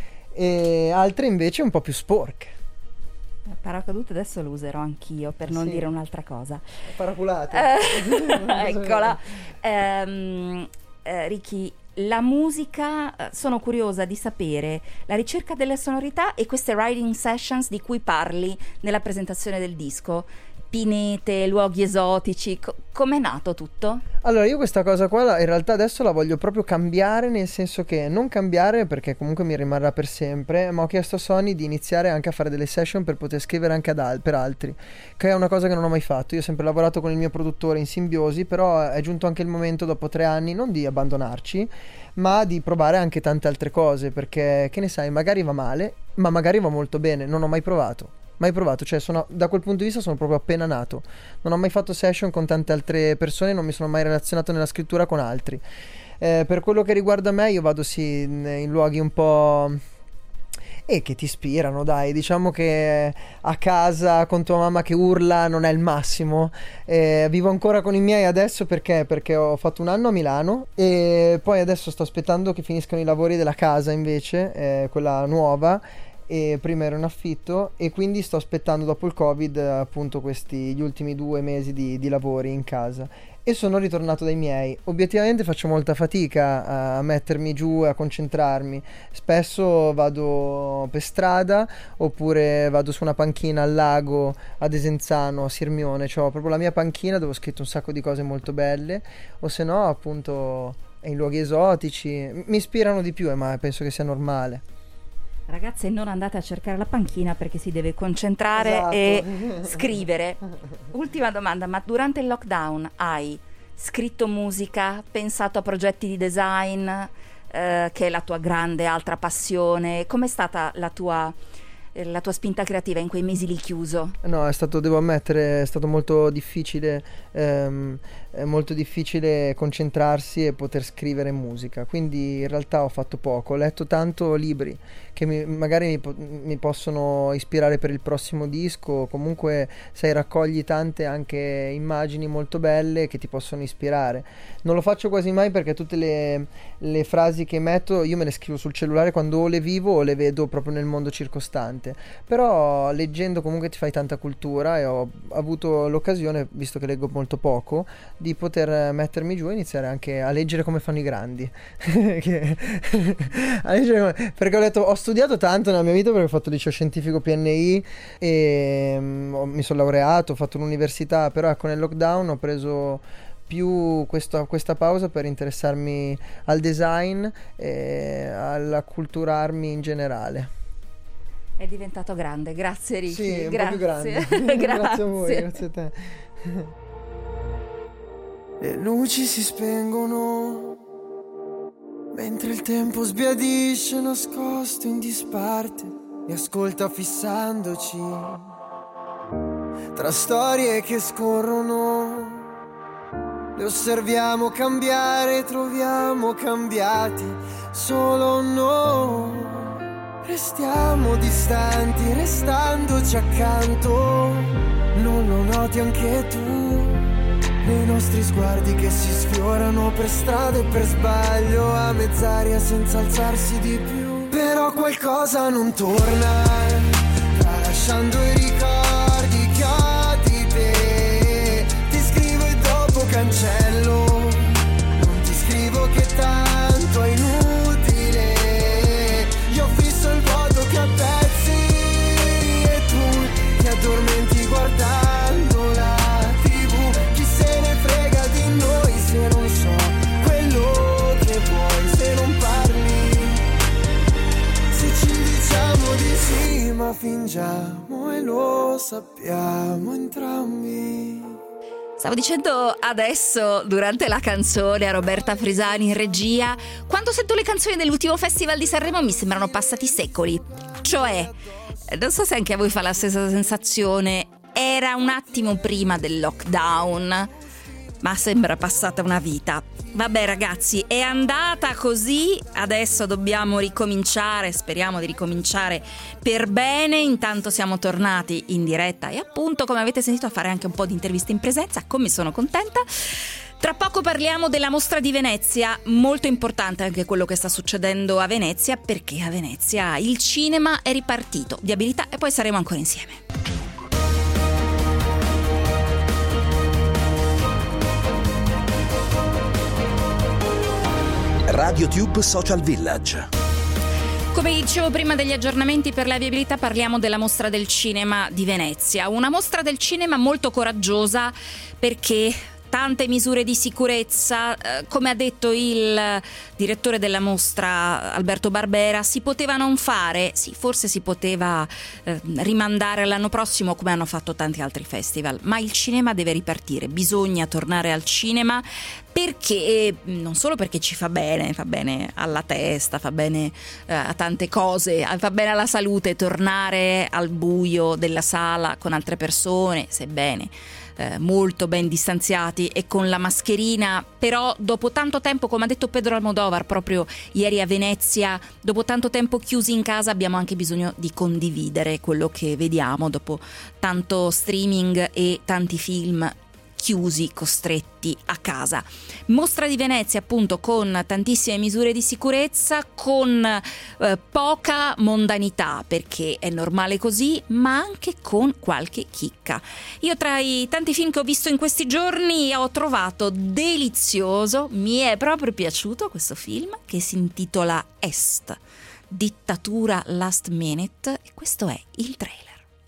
e altre invece un po' più sporche. Paracadute adesso lo userò anch'io per non Sì. dire un'altra cosa. Paraculate. Eh, eccola. Ehm, eh, Ricky, la musica, eh, sono curiosa di sapere la ricerca delle sonorità e queste writing sessions di cui parli nella presentazione del disco. Pinete, luoghi esotici, co- com'è nato tutto? Allora, io questa cosa qua la- in realtà adesso la voglio proprio cambiare, nel senso che non cambiare perché comunque mi rimarrà per sempre, ma ho chiesto a Sony di iniziare anche a fare delle session per poter scrivere anche ad al- per altri, che è una cosa che non ho mai fatto. Io ho sempre lavorato con il mio produttore in simbiosi, però è giunto anche il momento dopo tre anni non di abbandonarci, ma di provare anche tante altre cose, perché che ne sai, magari va male, ma magari va molto bene, non ho mai provato. mai provato, cioè sono, da quel punto di vista sono proprio appena nato, non ho mai fatto session con tante altre persone, non mi sono mai relazionato nella scrittura con altri. Eh, per quello che riguarda me, io vado sì in, in luoghi un po' e che ti ispirano, dai, diciamo che a casa con tua mamma che urla non è il massimo. Eh, vivo ancora con i miei adesso perché perché ho fatto un anno a Milano e poi adesso sto aspettando che finiscano i lavori della casa invece, eh, quella nuova, e prima ero in affitto e quindi sto aspettando dopo il Covid appunto questi gli ultimi due mesi di, di lavori in casa e sono ritornato dai miei. Obiettivamente faccio molta fatica a, a mettermi giù, a concentrarmi, spesso vado per strada oppure vado su una panchina al lago a Desenzano, a Sirmione, c'ho proprio la mia panchina dove ho scritto un sacco di cose molto belle, o se no appunto in luoghi esotici, mi ispirano di più, ma penso che sia normale. Ragazze, non andate a cercare la panchina perché si deve concentrare, esatto, e scrivere. Ultima domanda, ma durante il lockdown hai scritto musica, pensato a progetti di design, eh, che è la tua grande altra passione? Com'è stata la tua, eh, la tua spinta creativa in quei mesi lì chiuso? No, è stato, devo ammettere, è stato molto difficile, ehm, è molto difficile concentrarsi e poter scrivere musica, quindi in realtà ho fatto poco, ho letto tanto libri che mi, magari mi, po- mi possono ispirare per il prossimo disco, comunque sai, raccogli tante anche immagini molto belle che ti possono ispirare. Non lo faccio quasi mai perché tutte le, le frasi che metto io me le scrivo sul cellulare quando o le vivo o le vedo proprio nel mondo circostante, però leggendo comunque ti fai tanta cultura e ho avuto l'occasione, visto che leggo molto poco, di poter mettermi giù e iniziare anche a leggere come fanno i grandi. che, a leggere come, perché ho detto, ho studiato tanto nella mia vita perché ho fatto il liceo scientifico P N I e um, mi sono laureato, ho fatto l'università, però ecco nel lockdown ho preso più questa, questa pausa per interessarmi al design e all'acculturarmi in generale. È diventato grande, grazie Ricky. Sì, un grazie. po' più grande. grazie. Grazie a voi, grazie a te. Le luci si spengono mentre il tempo sbiadisce nascosto in disparte e ascolta fissandoci tra storie che scorrono. Le osserviamo cambiare, troviamo cambiati solo noi. Restiamo distanti, restandoci accanto. Non lo noti anche tu? Nei nostri sguardi che si sfiorano per strada e per sbaglio, a mezz'aria senza alzarsi di più. Però qualcosa non torna, tralasciando i ricordi che ho di te. Ti scrivo e dopo cancello, non ti scrivo che tanto è inutile. Io ho fisso il vuoto che a pezzi e tu ti addormenti guardando la se non so quello che vuoi, se non parli, se ci diciamo di sì, ma fingiamo e lo sappiamo entrambi. Stavo dicendo adesso, durante la canzone, a Roberta Frisani in regia, quando sento le canzoni dell'ultimo Festival di Sanremo mi sembrano passati secoli. Cioè, non so se anche a voi fa la stessa sensazione, era un attimo prima del lockdown, ma sembra passata una vita. Vabbè ragazzi, è andata così, adesso dobbiamo ricominciare, speriamo di ricominciare per bene. Intanto siamo tornati in diretta e appunto, come avete sentito, a fare anche un po' di interviste in presenza, come sono contenta. Tra poco parliamo della mostra di Venezia, molto importante anche quello che sta succedendo a Venezia, perché a Venezia il cinema è ripartito, Viabilità, e poi saremo ancora insieme. RadioTube Social Village. Come dicevo prima degli aggiornamenti per la viabilità, parliamo della mostra del cinema di Venezia. Una mostra del cinema molto coraggiosa perché tante misure di sicurezza, eh, come ha detto il direttore della mostra Alberto Barbera, si poteva non fare, sì, forse si poteva eh, rimandare all'anno prossimo come hanno fatto tanti altri festival, ma il cinema deve ripartire, bisogna tornare al cinema, perché non solo perché ci fa bene, fa bene alla testa, fa bene eh, a tante cose, fa bene alla salute tornare al buio della sala con altre persone, sebbene eh, molto ben distanziati e con la mascherina, però dopo tanto tempo, come ha detto Pedro Almodovar proprio ieri a Venezia, dopo tanto tempo chiusi in casa abbiamo anche bisogno di condividere quello che vediamo dopo tanto streaming e tanti film chiusi, costretti a casa. Mostra di Venezia appunto con tantissime misure di sicurezza, con eh, poca mondanità, perché è normale così, ma anche con qualche chicca. Io tra i tanti film che ho visto in questi giorni ho trovato delizioso, mi è proprio piaciuto questo film che si intitola Est, dittatura last minute, e questo è il trailer.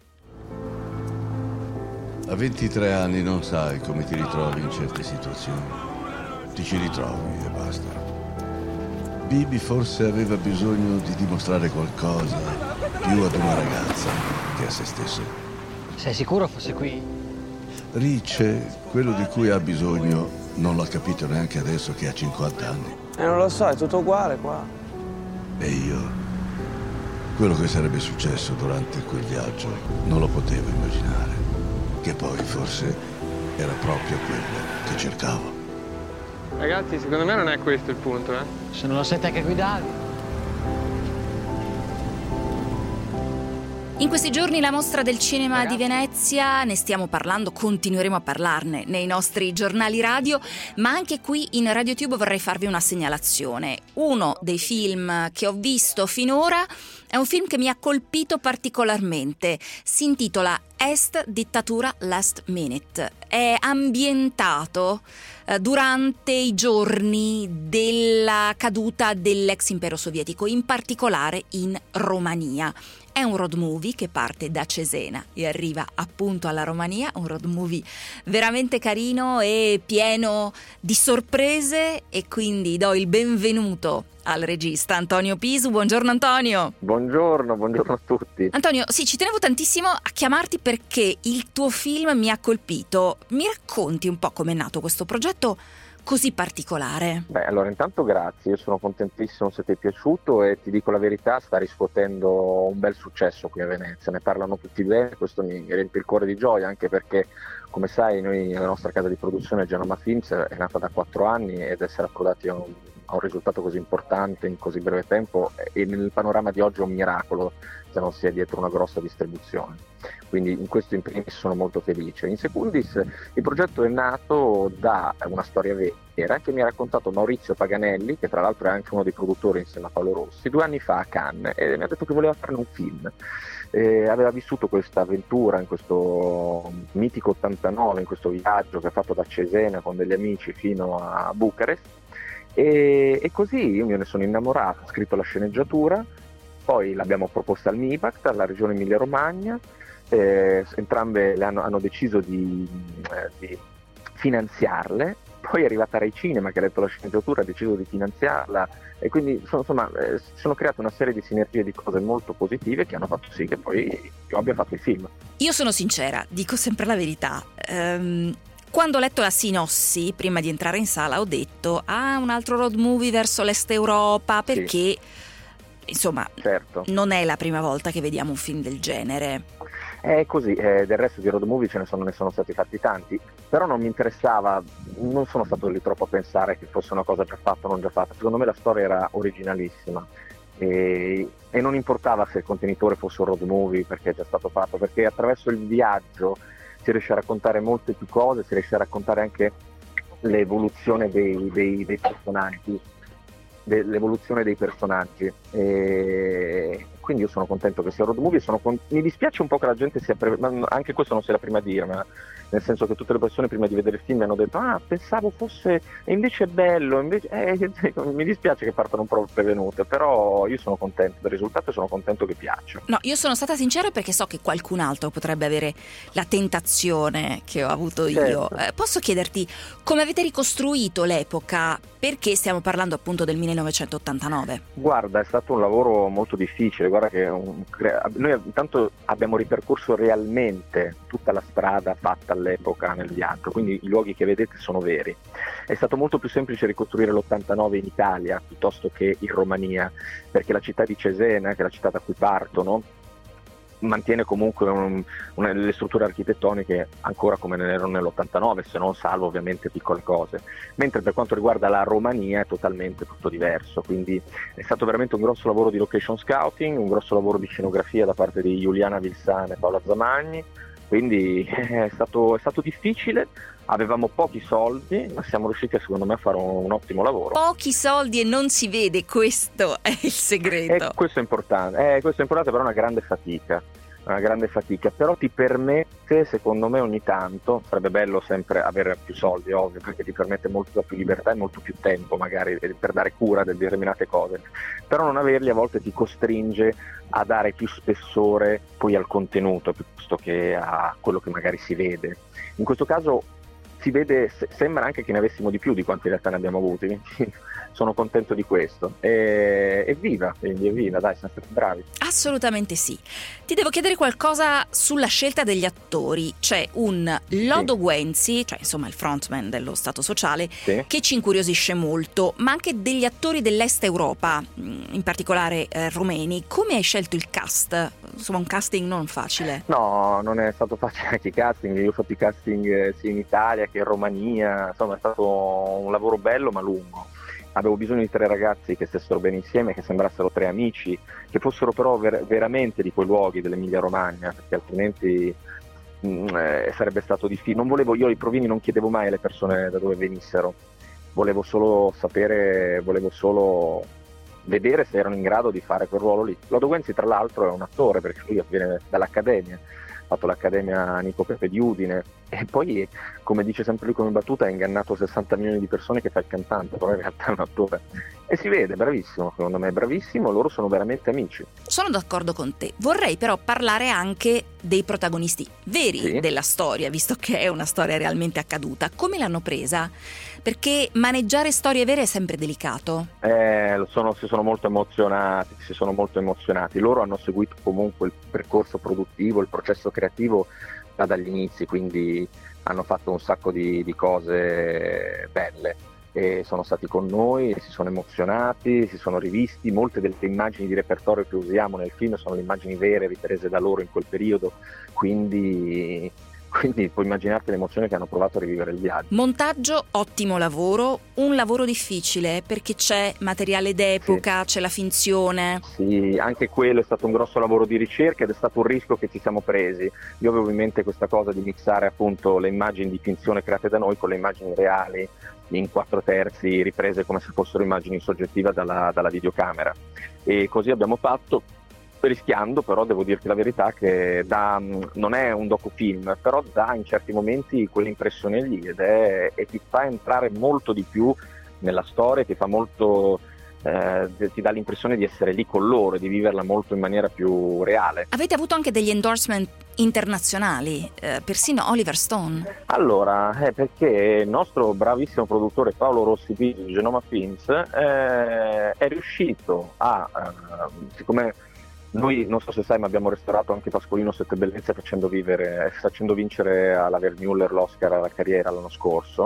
A ventitré anni non sai come ti ritrovi in certe situazioni. Ti ci ritrovi e basta. Bibi forse aveva bisogno di dimostrare qualcosa più ad una ragazza che a se stesso. Sei sicuro fosse qui? Ricce, quello di cui ha bisogno, non l'ha capito neanche adesso che ha cinquanta anni. E eh, non lo so, è tutto uguale qua. E io, quello che sarebbe successo durante quel viaggio, non lo potevo immaginare. Che poi forse era proprio quello che cercavo. Ragazzi, secondo me non è questo il punto, eh? Se non lo sei te che guidavi. In questi giorni la mostra del cinema Ragazzi. di Venezia, ne stiamo parlando, continueremo a parlarne nei nostri giornali radio, ma anche qui in RadioTube vorrei farvi una segnalazione. Uno dei film che ho visto finora è un film che mi ha colpito particolarmente, si intitola Est, dittatura last minute. È ambientato eh, durante i giorni della caduta dell'ex impero sovietico, in particolare in Romania. È un road movie che parte da Cesena e arriva appunto alla Romania, un road movie veramente carino e pieno di sorprese, e quindi do il benvenuto al regista Antonio Pisu. Buongiorno Antonio. Buongiorno, buongiorno a tutti. Antonio, sì, ci tenevo tantissimo a chiamarti perché il tuo film mi ha colpito. Mi racconti un po' com'è nato questo progetto così particolare? Beh, allora intanto grazie, io sono contentissimo se ti è piaciuto e ti dico la verità, sta riscuotendo un bel successo qui a Venezia, ne parlano tutti bene, questo mi riempie il cuore di gioia, anche perché come sai noi, la nostra casa di produzione Genoma Films è nata da quattro anni ed essere approdati a un, a un risultato così importante in così breve tempo e nel panorama di oggi è un miracolo se non sia dietro una grossa distribuzione. Quindi in questo in primis sono molto felice. In secundis il progetto è nato da una storia vera che mi ha raccontato Maurizio Paganelli, che tra l'altro è anche uno dei produttori insieme a Paolo Rossi, due anni fa a Cannes, e mi ha detto che voleva farne un film. Eh, aveva vissuto questa avventura in questo mitico ottantanove, in questo viaggio che ha fatto da Cesena con degli amici fino a Bucarest, e, e così io me ne sono innamorato, ho scritto la sceneggiatura, poi l'abbiamo proposta al MIBACT, alla regione Emilia Romagna. Eh, entrambe le hanno, hanno deciso di, eh, di finanziarle, poi è arrivata Rai Cinema che ha letto la sceneggiatura, ha deciso di finanziarla, e quindi insomma eh, si sono create una serie di sinergie di cose molto positive che hanno fatto sì che poi io abbia fatto il film. Io sono sincera, dico sempre la verità. Um... Quando ho letto la sinossi, prima di entrare in sala, ho detto ah, un altro road movie verso l'Est Europa, perché sì. Insomma, certo. Non è la prima volta che vediamo un film del genere. È così, eh, del resto di road movie ce ne sono, ne sono stati fatti tanti, però non mi interessava, non sono stato lì troppo a pensare che fosse una cosa già fatta o non già fatta. Secondo me la storia era originalissima e, e non importava se il contenitore fosse un road movie perché è già stato fatto, perché attraverso il viaggio si riesce a raccontare molte più cose, si riesce a raccontare anche l'evoluzione dei, dei, dei personaggi. l'evoluzione dei personaggi, e quindi io sono contento che sia road movie. Sono con... mi dispiace un po' che la gente sia pre... ma anche questo non sia la prima a dire, ma nel senso che tutte le persone prima di vedere il film mi hanno detto ah pensavo fosse, e invece è bello, invece... Eh, mi dispiace che partano un po' prevenute, però io sono contento del risultato e sono contento che piaccia. No, io sono stata sincera perché so che qualcun altro potrebbe avere la tentazione che ho avuto io. Certo. Eh, posso chiederti come avete ricostruito l'epoca? Perché stiamo parlando appunto del millenovecentottantanove? Guarda, è stato un lavoro molto difficile, guarda che un... noi intanto abbiamo ripercorso realmente tutta la strada fatta all'epoca nel viaggio, quindi i luoghi che vedete sono veri. È stato molto più semplice ricostruire l'ottantanove in Italia piuttosto che in Romania, perché la città di Cesena, che è la città da cui partono, mantiene comunque un, una, le strutture architettoniche ancora come ne erano nell'ottantanove, se non salvo ovviamente piccole cose, mentre per quanto riguarda la Romania è totalmente tutto diverso, quindi è stato veramente un grosso lavoro di location scouting, un grosso lavoro di scenografia da parte di Giuliana Vilsane e Paola Zamagni, quindi è stato, è stato difficile, avevamo pochi soldi, ma siamo riusciti secondo me a fare un, un ottimo lavoro. Pochi soldi e non si vede, questo è il segreto. Eh, questo è importante, eh, questo è importante, però è una grande fatica, una grande fatica, però ti permette, secondo me ogni tanto, sarebbe bello sempre avere più soldi, ovvio, perché ti permette molto più libertà e molto più tempo magari per dare cura di determinate cose, però non averli a volte ti costringe a dare più spessore poi al contenuto piuttosto che a quello che magari si vede. In questo caso si vede, sembra anche che ne avessimo di più di quanti in realtà ne abbiamo avuti, quindi sono contento di questo. E, evviva, quindi evviva, dai, siamo stati bravi. Assolutamente sì. Ti devo chiedere qualcosa sulla scelta degli attori. C'è un Lodo sì. Guenzi, cioè insomma il frontman dello Stato Sociale, sì. che ci incuriosisce molto, ma anche degli attori dell'Est Europa, in particolare eh, romeni. Come hai scelto il cast? Insomma, un casting non facile. No, non è stato facile anche i casting. Io ho fatto i casting eh, sia in Italia che in Romania, insomma è stato un lavoro bello ma lungo. Avevo bisogno di tre ragazzi che stessero bene insieme, che sembrassero tre amici, che fossero però ver- veramente di quei luoghi dell'Emilia Romagna, perché altrimenti mh, eh, sarebbe stato difficile. Non volevo, io ai provini non chiedevo mai alle persone da dove venissero, volevo solo sapere, volevo solo vedere se erano in grado di fare quel ruolo lì. Lodo Guenzi tra l'altro è un attore, perché lui viene dall'Accademia, ha fatto l'Accademia Nico Pepe di Udine, e poi, come dice sempre lui come battuta, ha ingannato sessanta milioni di persone che fa il cantante, però in realtà è un attore. E si vede, bravissimo, secondo me è bravissimo, loro sono veramente amici. Sono d'accordo con te, vorrei però parlare anche dei protagonisti veri sì. della storia, visto che è una storia realmente accaduta. Come l'hanno presa? Perché maneggiare storie vere è sempre delicato. Eh, lo sono, si sono molto emozionati, si sono molto emozionati. Loro hanno seguito comunque il percorso produttivo, il processo creativo da dagli inizi, quindi hanno fatto un sacco di, di cose belle e sono stati con noi, si sono emozionati, si sono rivisti. Molte delle immagini di repertorio che usiamo nel film sono le immagini vere riprese da loro in quel periodo, quindi Quindi puoi immaginarti l'emozione che hanno provato a rivivere il viaggio. Montaggio, ottimo lavoro, un lavoro difficile perché c'è materiale d'epoca, sì. c'è la finzione. Sì, anche quello è stato un grosso lavoro di ricerca ed è stato un rischio che ci siamo presi. Io avevo in mente questa cosa di mixare appunto le immagini di finzione create da noi con le immagini reali in quattro terzi riprese come se fossero immagini soggettive dalla, dalla videocamera, e così abbiamo fatto, rischiando, però devo dirti la verità che dà, non è un docufilm, però dà in certi momenti quell'impressione lì ed è, e ti fa entrare molto di più nella storia, ti fa molto eh, ti dà l'impressione di essere lì con loro e di viverla molto in maniera più reale. Avete avuto anche degli endorsement internazionali, eh, persino Oliver Stone. Allora, è perché il nostro bravissimo produttore Paolo Rossi di Genoma Films eh, è riuscito a, eh, siccome noi, non so se sai, ma abbiamo restaurato anche Pascolino Sette Bellezze facendo, vivere, facendo vincere alla Vermüller l'Oscar alla carriera l'anno scorso.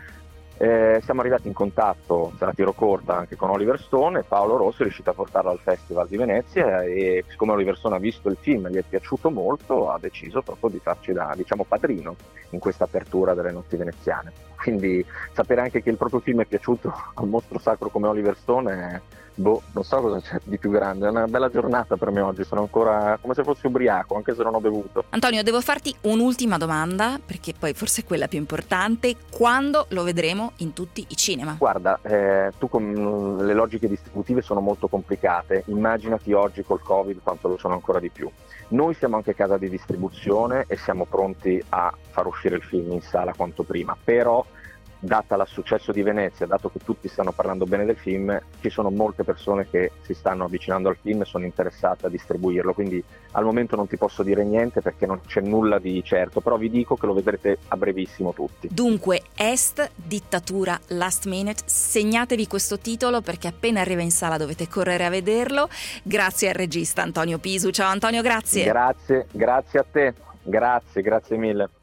Eh, siamo arrivati in contatto, se la tiro corta, anche con Oliver Stone, e Paolo Rossi è riuscito a portarlo al Festival di Venezia, e siccome Oliver Stone ha visto il film e gli è piaciuto molto, ha deciso proprio di farci da, diciamo, padrino in questa apertura delle notti veneziane. Quindi sapere anche che il proprio film è piaciuto al mostro sacro come Oliver Stone è Boh, non so cosa c'è di più grande, è una bella giornata per me oggi, sono ancora come se fossi ubriaco, anche se non ho bevuto. Antonio, devo farti un'ultima domanda, perché poi forse è quella più importante: quando lo vedremo in tutti i cinema? Guarda, eh, tu con le logiche distributive sono molto complicate, immaginati oggi col Covid quanto lo sono ancora di più. Noi siamo anche casa di distribuzione e siamo pronti a far uscire il film in sala quanto prima, però data il successo di Venezia, dato che tutti stanno parlando bene del film, ci sono molte persone che si stanno avvicinando al film e sono interessate a distribuirlo, quindi al momento non ti posso dire niente perché non c'è nulla di certo, però vi dico che lo vedrete a brevissimo tutti. Dunque, Est, dittatura last minute, segnatevi questo titolo perché appena arriva in sala dovete correre a vederlo. Grazie al regista Antonio Pisu. Ciao Antonio, grazie. Grazie, grazie a te, grazie, grazie mille.